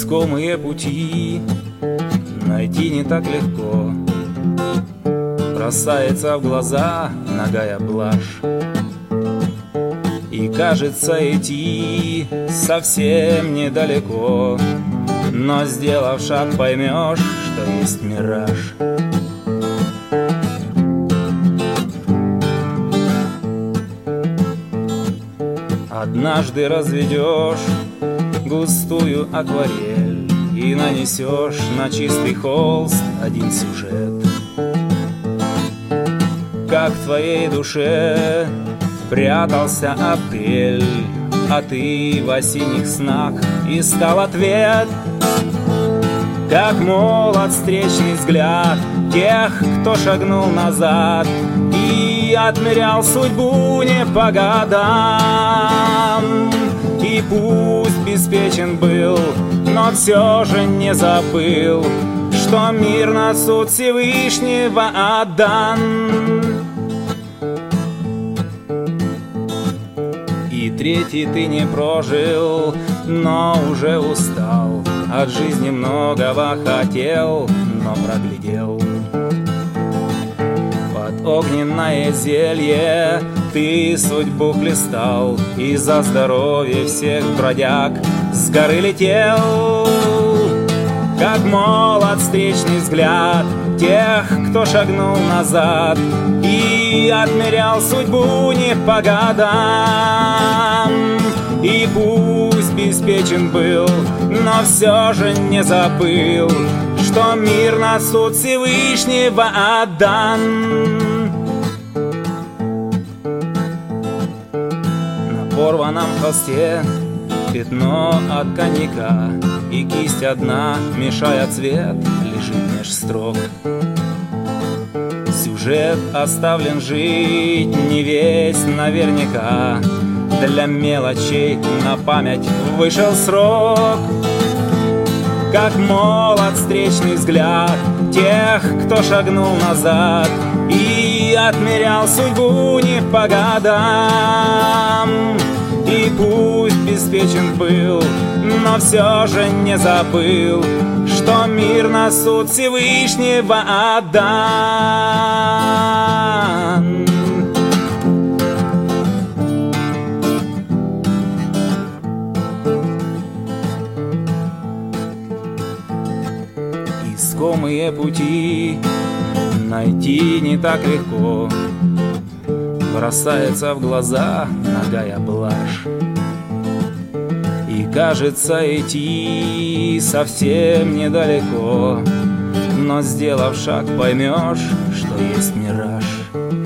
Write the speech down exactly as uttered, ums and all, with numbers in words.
Искомые пути найти не так легко. Бросается в глаза нагая блажь, и кажется идти совсем недалеко, но сделав шаг, поймешь, что есть мираж. Однажды разведешь густую акварель и нанесешь на чистый холст один сюжет. Как в твоей душе прятался апрель, а ты в осенних снах искал ответ. Как молод встречный взгляд тех, кто шагнул назад и отмерял судьбу не по годам. И пусть беспечен был, но все же не забыл, что мир на суд Всевышнего отдан. И третий ты не прожил, но уже устал, от жизни многого хотел, но проглядел. Под огненное зелье ты судьбу хлестал, и за здоровье всех бродяг с горы летел. Как молод встречный взгляд тех, кто шагнул назад и отмерял судьбу не по годам. И пусть беспечен был, но все же не забыл, что мир на суд Всевышнего отдан. На порванном холсте пятно от коньяка, и кисть одна, мешая цвет, лежит меж строк. Сюжет оставлен жить не весь наверняка, для мелочей на память вышел срок. Как молод встречный взгляд тех, кто шагнул назад и отмерял судьбу не по годам. И пусть беспечен был, но все же не забыл, что мир на суд Всевышнего отдан. Искомые пути найти не так легко, бросается в глаза нагая блажь, и кажется идти совсем недалеко, но сделав шаг, поймешь, что есть мираж.